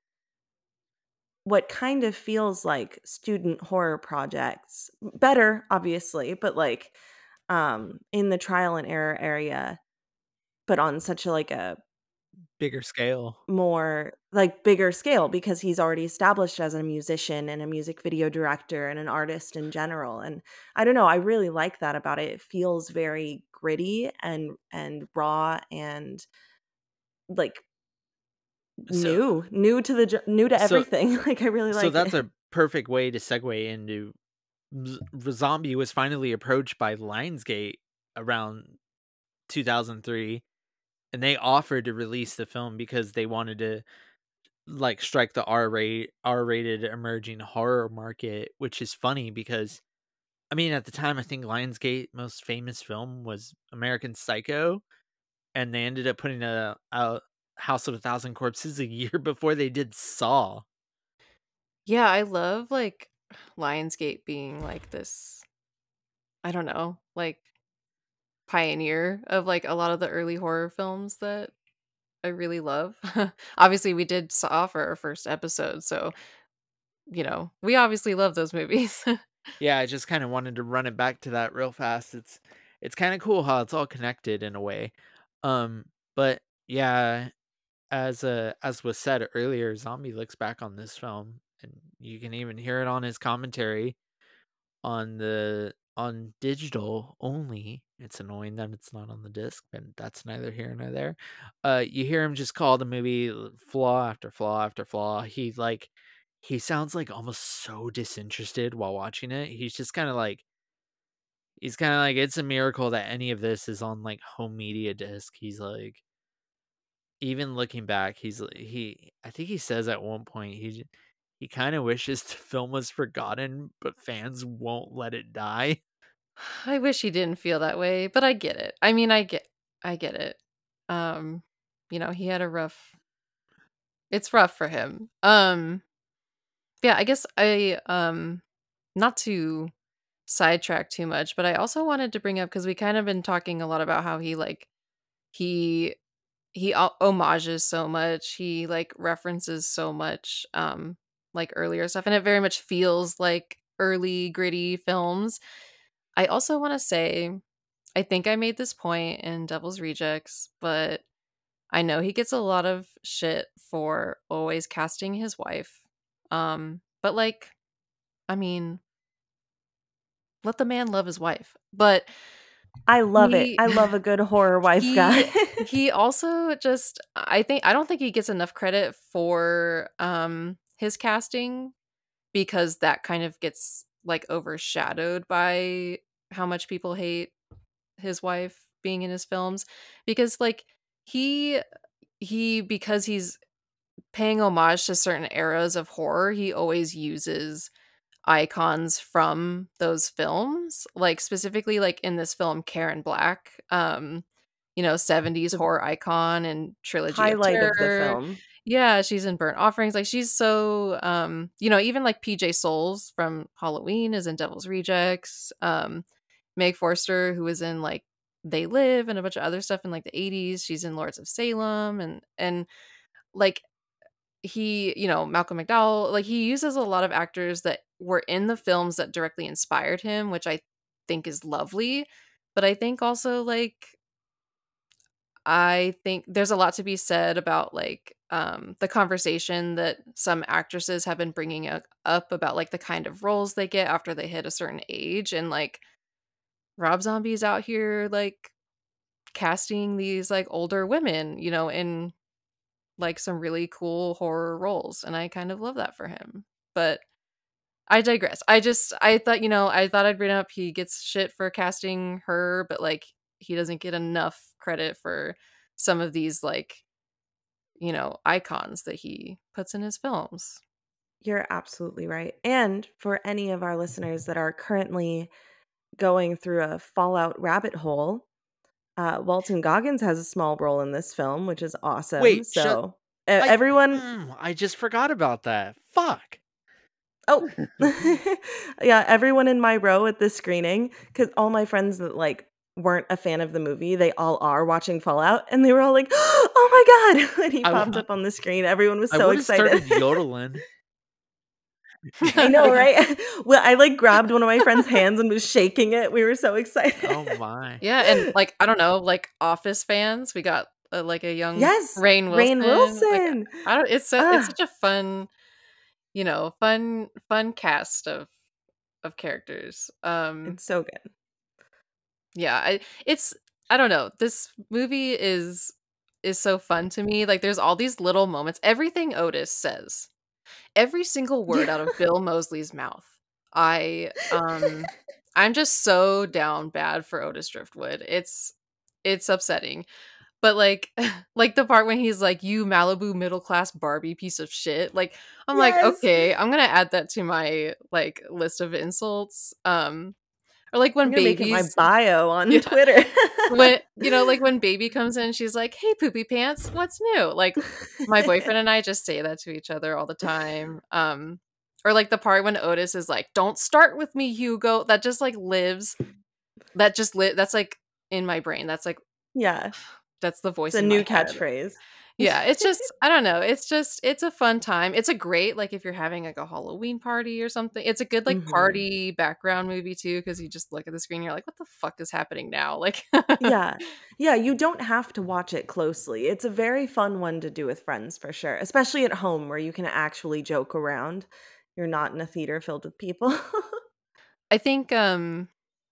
what kind of feels like student horror projects better obviously, but like um in the trial and error area, but on such a like a Bigger scale. more like bigger scale because he's already established as a musician and a music video director and an artist in general. And I don't know, I really like that about it. It feels very gritty and and raw and like So new new to the jo- new to so everything. Like I really so like that's it. a perfect way to segue into Z- Zombie was finally approached by Lionsgate around two thousand three, and they offered to release the film because they wanted to like strike the R rate R rated emerging horror market, which is funny because I mean at the time I think Lionsgate most famous film was American Psycho, and they ended up putting a, a House of a Thousand Corpses a year before they did Saw. Yeah, I love, like, Lionsgate being, like, this I don't know, like, pioneer of, like, a lot of the early horror films that I really love. Obviously, we did Saw for our first episode, so, you know, we obviously love those movies. Yeah, I just kind of wanted to run it back to that real fast. It's it's kind of cool how it's all connected in a way. Um, but yeah, as uh, as was said earlier, Zombie looks back on this film, and you can even hear it on his commentary on the on digital only. It's annoying that it's not on the disc, but that's neither here nor there. Uh, you hear him just call the movie flaw after flaw after flaw. He like he sounds like almost so disinterested while watching it. He's just kind of like he's kind of like it's a miracle that any of this is on like home media disc. He's like even looking back, he's he I think he says at one point he he kind of wishes the film was forgotten, but fans won't let it die. I wish he didn't feel that way, but I get it. I mean, I get I get it. Um, you know, he had a rough it's rough for him. Um, yeah, I guess I um not to sidetrack too much, but I also wanted to bring up because we kind of been talking a lot about how he like he he o- homages so much, he like references so much um like earlier stuff, and it very much feels like early gritty films. I also want to say I think I made this point in Devil's Rejects, but I know he gets a lot of shit for always casting his wife. Um, but like, I mean, let the man love his wife. But I love it. he I love a good horror wife he guy. he also just I think I don't think he gets enough credit for um his casting because that kind of gets like overshadowed by how much people hate his wife being in his films, because like he he because he's paying homage to certain eras of horror, he always uses icons from those films, like specifically like in this film Karen Black, um you know, seventies The horror icon and Trilogy of highlight of the Terror. film. Yeah, she's in Burnt Offerings. Like she's so um you know, even like P J Souls from Halloween is in Devil's Rejects. um Meg Forster, who was in like They Live and a bunch of other stuff in like the eighties, she's in Lords of Salem, and and like he, you know, Malcolm McDowell, like he uses a lot of actors that were in the films that directly inspired him, which I think is lovely. But I think also like I think there's a lot to be said about like um the conversation that some actresses have been bringing up up about like the kind of roles they get after they hit a certain age, and like Rob Zombie's out here like casting these like older women, you know, in like some really cool horror roles, and I kind of love that for him. But I digress. I just I thought, you know, I thought I'd bring up he gets shit for casting her, but like he doesn't get enough credit for some of these like, you know, icons that he puts in his films. You're absolutely right. And for any of our listeners that are currently going through a Fallout rabbit hole, uh, Walton Goggins has a small role in this film, which is awesome. Wait, shut So uh, I everyone, mm, I just forgot about that. Fuck. oh, yeah, everyone in my row at this screening, because all my friends that like weren't a fan of the movie, they all are watching Fallout, and they were all like, "Oh my god!" when he I popped w- up on the screen. Everyone was I so would have started excited. yodeling. I know, right? Well, I like grabbed one of my friend's hands and was shaking it. We were so excited. Oh my. Yeah, and like I don't know, like Office fans, we got uh, like a young Yes, Rainn Wilson. Rainn Like Wilson. I don't it's so it's Ah, such a fun, you know, fun fun cast of of characters. Um it's so good. yeah, I it's I don't know. This movie is is so fun to me. Like there's all these little moments. Everything Otis says, every single word Yeah. out of Bill Moseley's mouth. I um I'm just so down bad for Otis Driftwood. It's it's upsetting. But like like the part when he's like, "You Malibu middle class Barbie piece of shit." Like I'm like, Yes. "Okay, I'm going to add that to my like list of insults." Um or like when I'm gonna make it my babies bio on yeah, Twitter. when you know, like when baby comes in, she's like, "Hey, poopy pants, what's new?" Like my boyfriend and I just say that to each other all the time. Um, or like the part when Otis is like, "Don't start with me, Hugo." That just like lives. That just live. That's like in my brain. That's like Yeah, that's the voice it's a in my new head. catchphrase. Yeah, it's just I don't know. It's just it's a fun time. It's a great like if you're having like a Halloween party or something. It's a good like Mhm. party background movie too, because you just look at the screen, and you're like, "What the fuck is happening now?" Like Yeah. Yeah, you don't have to watch it closely. It's a very fun one to do with friends for sure, especially at home where you can actually joke around. You're not in a theater filled with people. I think um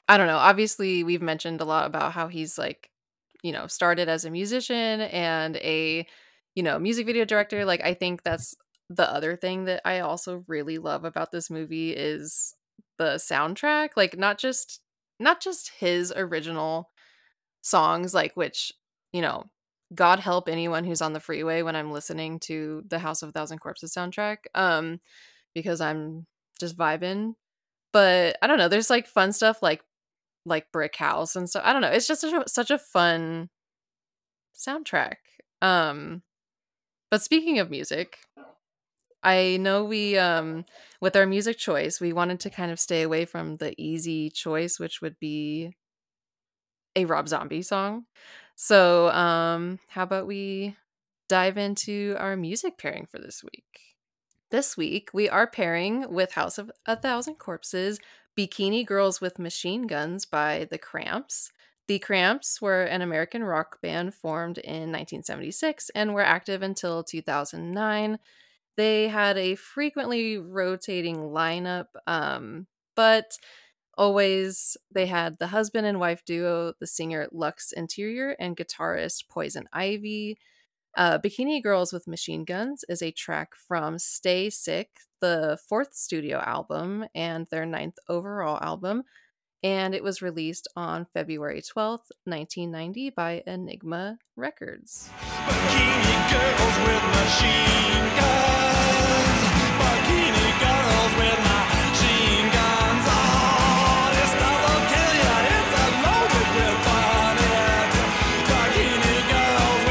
I don't know. Obviously, we've mentioned a lot about how he's like, you know, started as a musician and a, you know, music video director. Like, I think that's the other thing that I also really love about this movie is the soundtrack. Like, not just not just his original songs, like which, you know, God help anyone who's on the freeway when I'm listening to the House of a Thousand Corpses soundtrack. Um, because I'm just vibing. But I don't know, there's like fun stuff like like Brick House and stuff. I don't know. It's just such a, such a fun soundtrack. Um, but speaking of music, I know we um with our music choice, we wanted to kind of stay away from the easy choice, which would be a Rob Zombie song. So, um, how about we dive into our music pairing for this week? This week, we are pairing with House of a Thousand Corpses, Bikini Girls with Machine Guns by The Cramps. The Cramps were an American rock band formed in nineteen seventy-six and were active until two thousand nine. They had a frequently rotating lineup, um, but always they had the husband and wife duo, the singer Lux Interior and guitarist Poison Ivy. Uh, Bikini Girls with Machine Guns is a track from Stay Sick, the fourth studio album and their ninth overall album, and it was released on February twelfth, nineteen ninety by Enigma Records. Bikini girls with machine guns. Bikini girls with machine guns. Oh, this stuff will kill ya. It's a loaded with bullets. Bikini girls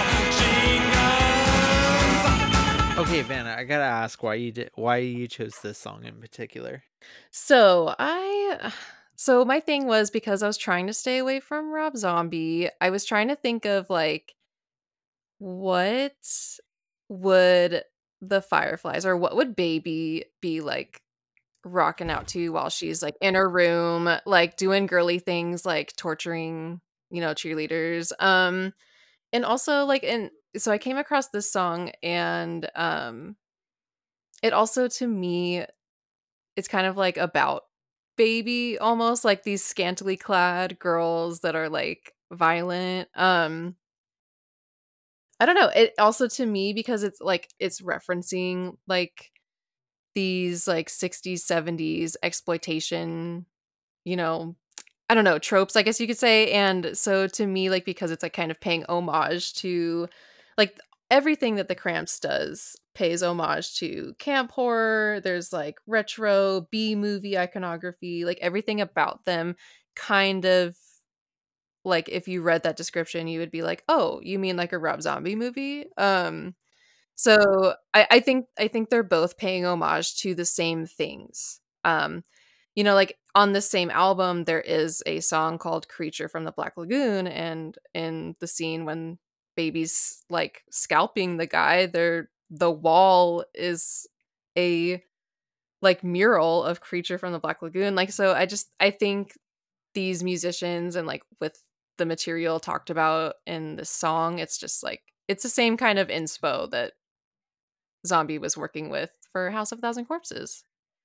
with machine guns. Okay, Vanna, I gotta ask why you did why you chose this song in particular. So I so my thing was because I was trying to stay away from Rob Zombie, I was trying to think of like what would the Fireflies or what would Baby be like rocking out to while she's like in her room, like doing girly things like torturing, you know, cheerleaders. Um and also like and so I came across this song and um it also to me it's kind of like about Baby almost like these scantily clad girls that are like violent. Um I don't know. It also to me because it's like it's referencing like these like sixties, seventies exploitation, you know, I don't know, tropes, I guess you could say. And so to me, like because it's like kind of paying homage to like everything that the Cramps does pays homage to camp horror. There's like retro B movie iconography, like everything about them kind of like if you read that description, you would be like, oh, you mean like a Rob Zombie movie? Um so I, I think I think they're both paying homage to the same things. Um, you know, like on the same album, there is a song called "Creature from the Black Lagoon," and in the scene when Baby's like scalping the guy, there the wall is a like mural of Creature from the Black Lagoon. Like, so I just I think these musicians and like with the material talked about in the song, it's just like it's the same kind of inspo that Zombie was working with for House of a Thousand Corpses.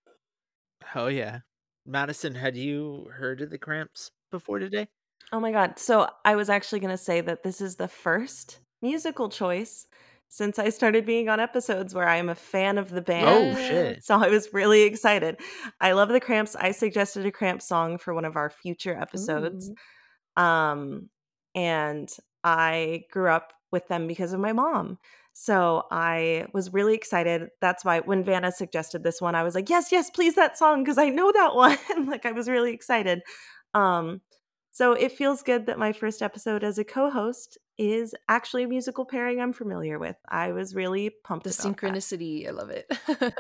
Oh yeah. Madison, had you heard of the Cramps before today? Oh my God. So I was actually going to say that this is the first musical choice since I started being on episodes where I am a fan of the band. Oh shit. So I was really excited. I love the Cramps. I suggested a Cramps song for one of our future episodes. Ooh. Um, and I grew up with them because of my mom. So I was really excited. That's why when Vanna suggested this one, I was like, yes, yes, please that song because I know that one. Like I was really excited. Um, so it feels good that my first episode as a co-host is actually a musical pairing I'm familiar with. I was really pumped The about synchronicity, that. I love it.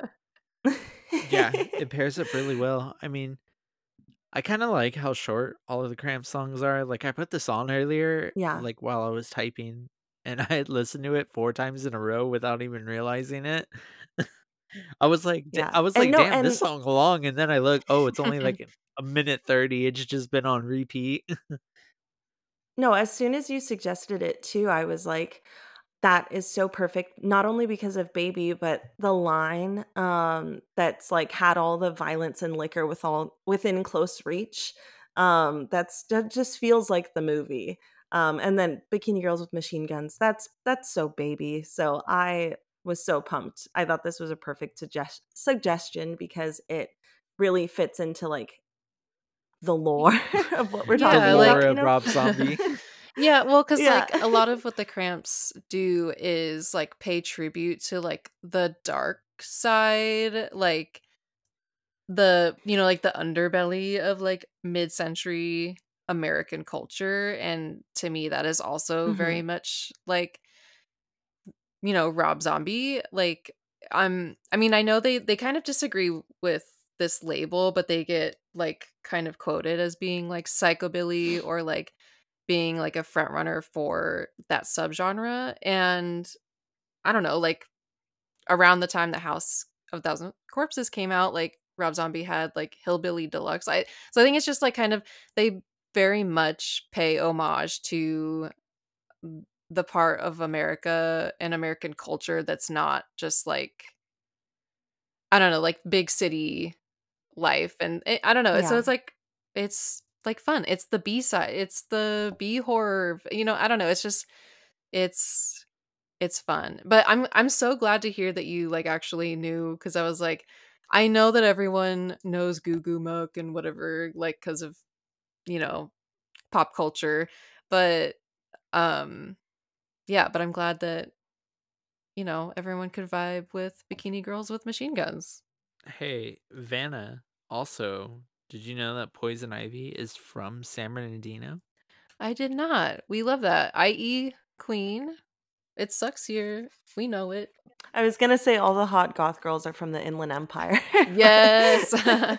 Yeah, it pairs up really well. I mean, I kind of like how short all of the Cramps songs are. Like I put this on earlier, yeah, like while I was typing, and I had listened to it four times in a row without even realizing it. I was like, yeah. I was and like, no, damn, and this song long, and then I look, oh, it's only like a minute thirty. It's just been on repeat. No, as soon as you suggested it too, I was like, that is so perfect. Not only because of Baby, but the line um that's like had all the violence and liquor with all within close reach. Um, that's that just feels like the movie. Um, and then Bikini Girls with Machine Guns. That's that's so baby. So I was so pumped. I thought this was a perfect suggest- suggestion because it really fits into like the lore of what we're The talking Yeah, lore about, like you of know? Rob Zombie. yeah, well, because Yeah. like a lot of what the Cramps do is like pay tribute to like the dark side, like the you know like the underbelly of like mid-century American culture, and to me that is also very Mhm. much like you know Rob Zombie. Like I'm I mean I know they they kind of disagree with this label, but they get like kind of quoted as being like psychobilly or like being like a front runner for that subgenre. And I don't know, like around the time the House of Thousand Corpses came out, like Rob Zombie had like Hillbilly Deluxe. I so I think it's just like kind of they very much pay homage to the part of America and American culture that's not just like I don't know, like big city life. And it, I don't know. So Yeah. it's like it's like fun. It's the B side. It's the B horror. You know, I don't know. It's just it's it's fun. But I'm I'm so glad to hear that you like actually knew because I was like I know that everyone knows Goo Goo Muck and whatever like because of you know pop culture, but um yeah, but I'm glad that you know everyone could vibe with Bikini Girls with Machine Guns. Hey, Vanna, also, did you know that Poison Ivy is from San Bernardino? I did not. We love that. I E Queen. It sucks here. We know it. I was gonna say all the hot goth girls are from the Inland Empire. Yes.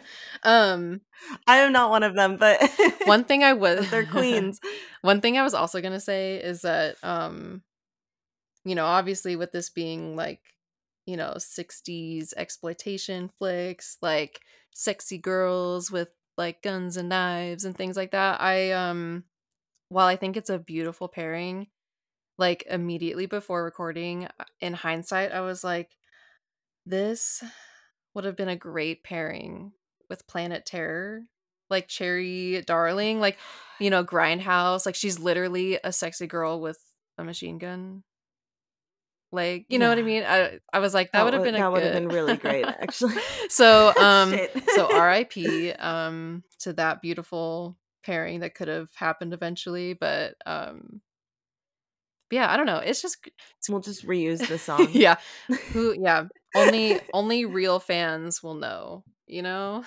um I am not one of them, but one thing I was but they're queens. one thing I was also gonna say is that um you know obviously with this being like you know sixties exploitation flicks like sexy girls with like guns and knives and things like that, I um while I think it's a beautiful pairing, like immediately before recording uh, in hindsight I was like this would have been a great pairing with Planet Terror, like Cherry Darling, like you know Grindhouse, like she's literally a sexy girl with a machine gun. Like, you know what I Yeah. mean? I I was like that That would have would been a that would have good. been really great, actually. So, um Shit. so R I P um to that beautiful pairing that could have happened eventually, but um yeah, I don't know. It's just We'll just reuse the song. yeah. Who yeah, only only real fans will know, you know?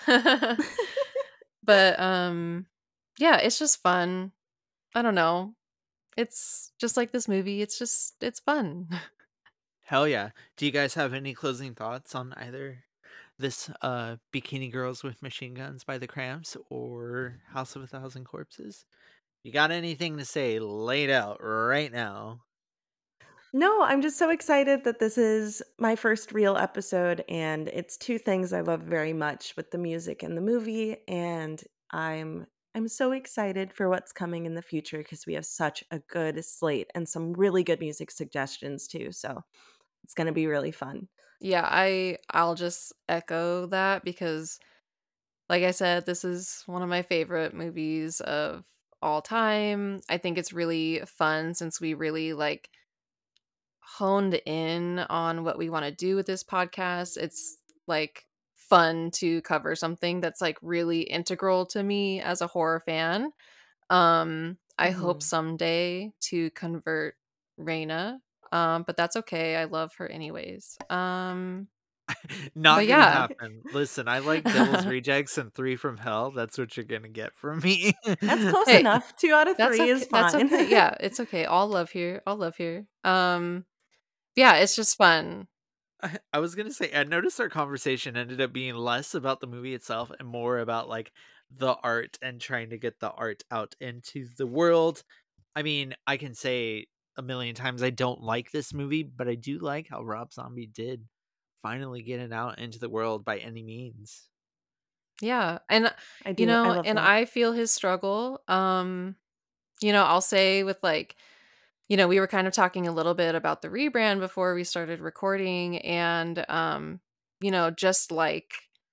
But um yeah, it's just fun. I don't know. It's just like this movie. It's just it's fun. Hell yeah. Do you guys have any closing thoughts on either this uh Bikini Girls with Machine Guns by the Cramps or House of a Thousand Corpses? You got anything to say? Lay it out right now. No, I'm just so excited that this is my first real episode, and it's two things I love very much with the music and the movie, and I'm I'm so excited for what's coming in the future because we have such a good slate and some really good music suggestions too. So it's going to be really fun. Yeah, I I'll just echo that because like I said, this is one of my favorite movies of all time. I think it's really fun since we really like honed in on what we want to do with this podcast. It's like fun to cover something that's like really integral to me as a horror fan. Um, I hope Mhm. someday to convert Reina, um, but that's okay. I love her anyways. Um, Not but gonna yeah, happen. Listen, I like Devil's Rejects and Three from Hell. That's what you're gonna get from me. That's close hey, enough. Two out of that's three okay. is That's fine. okay. Yeah, it's okay. All love here. All love here. Um, yeah, it's just fun. I, I was gonna say I noticed our conversation ended up being less about the movie itself and more about like the art and trying to get the art out into the world. I mean, I can say a million times I don't like this movie, but I do like how Rob Zombie did finally get it out into the world by any means. Yeah, and I you do. I know, love and that. I feel his struggle. Um, you know, I'll say with like, you know, we were kind of talking a little bit about the rebrand before we started recording, and um, you know, just like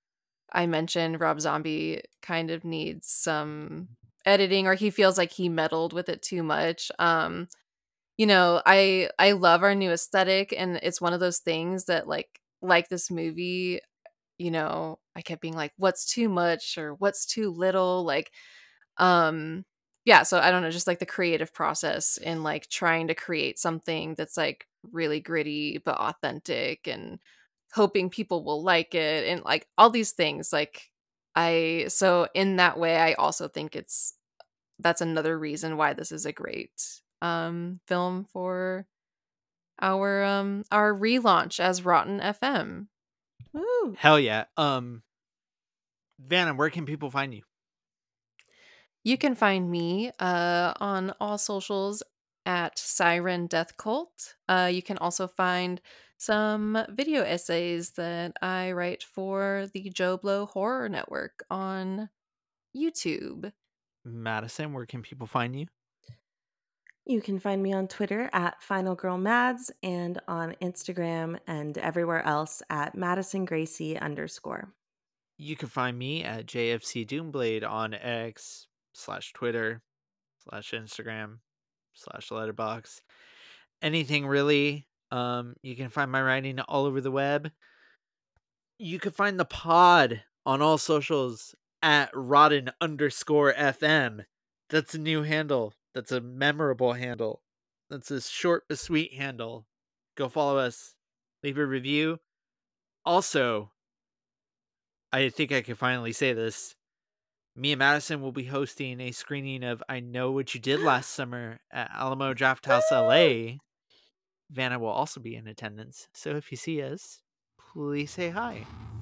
I mentioned, Rob Zombie kind of needs some editing, or he feels like he meddled with it too much. Um, you know, I I love our new aesthetic, and it's one of those things that like like this movie, you know, I kept being like, what's too much or what's too little? Like, um, yeah, so I don't know, just like the creative process in like trying to create something that's like really gritty but authentic, and hoping people will like it, and like all these things. Like I so in that way I also think it's that's another reason why this is a great um film for our um our relaunch as Rotten F M. Woo. Hell yeah. Um, Vanna, where can people find you? You can find me uh, on all socials at Siren Death Cult. Uh, you can also find some video essays that I write for the Joe Blow Horror Network on YouTube. Madison, where can people find you? You can find me on Twitter at Final Girl Mads and on Instagram and everywhere else at Madison Gracie underscore. You can find me at J F C Doomblade on X slash Twitter slash Instagram slash Letterbox. Anything really. Um, you can find my writing all over the web. You can find the pod on all socials at Rodden underscore F M. That's a new handle. That's a memorable handle. That's a short but sweet handle. Go follow us. Leave a review. Also, I think I can finally say this. Me and Madison will be hosting a screening of I Know What You Did Last Summer at Alamo Drafthouse L A. Vanna will also be in attendance, so if you see us, please say hi.